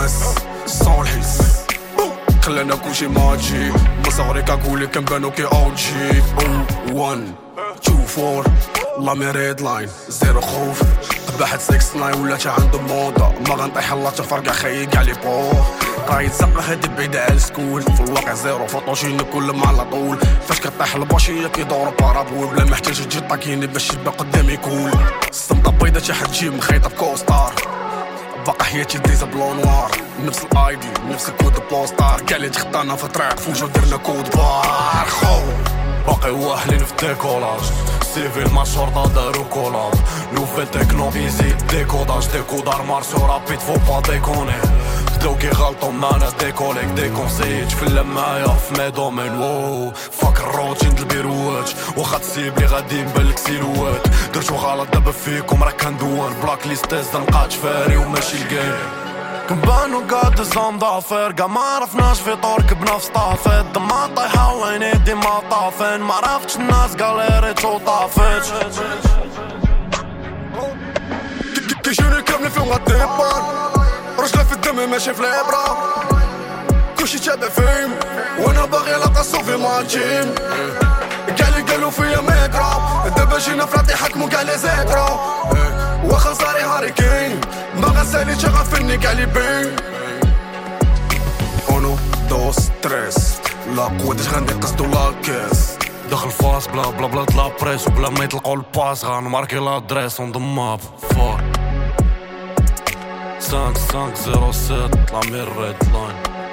برمس سون الحس خلانا كلشي ماجي مصغري كاكولي كنبانو كي اوجي 1 2 4 لا مي ريد لاين زيرو خوف قباحة 69 ولا تا عندو موضة ما غنطيح الله تفرقع خيي كاع لي بوغ راهي تزقى هادي بعيدة على السكول في الواقع زيرو فوتوجيني كل ما على طول فاش كطيح الباشية كيدورو بارابول بلا محتاج تجي طاكيني باش يبقى قدامي كول الصمتة بيضا شي حد تجي مخيطة بكوستار باقا حياتي ديزا بلو نوار نفس الايدي نفس الكود بوستار كاع اللي تخطانا في طريق فوجو درنا كود بار خو باقي واحلين في ديكولاج سيفيل مع شرطة دارو كولاب نوفيل تكنو ايزي ديكوداج ديكودار مارشو رابيد فو با ديكوني بداو كيغلطو معنا ديكوليك ديكونسيج في اللماية في مي دومين وو فاك الروتين البيروات واخا تسيبلي غادي نبانلك سيلوات درتو غلط دابا فيكم راه كندوان بلاك ليستيز دنقاتش فاري وماشي الجيم كنبانو قاد الزام ضافر كاع ما عرفناش في طور كبنا في صطافت دما طايحة وعيني ديما طافين ما عرفتش الناس قاليريت وطافت كيجوني كاملين فيهم غديبان رجلة في الدم ماشي في العبرة كلشي تابع فيهم وانا باغي لاقا صوفي مع الجيم كاع اللي قالو فيا ميكرا دابا جينا فراتي حكمو كاع لي زيكرا واخا صاري هاريكين ما غنساليش غنفني كاع لي بين 1 2 3 لا قوتش غندي قصدو لاكاس دخل فاس بلا بلا بلا طلا بريس وبلا ما يطلقوا الباس غنماركي لادريس اون ذا ماب 4 5 5 0 7 طلع من الريد لاين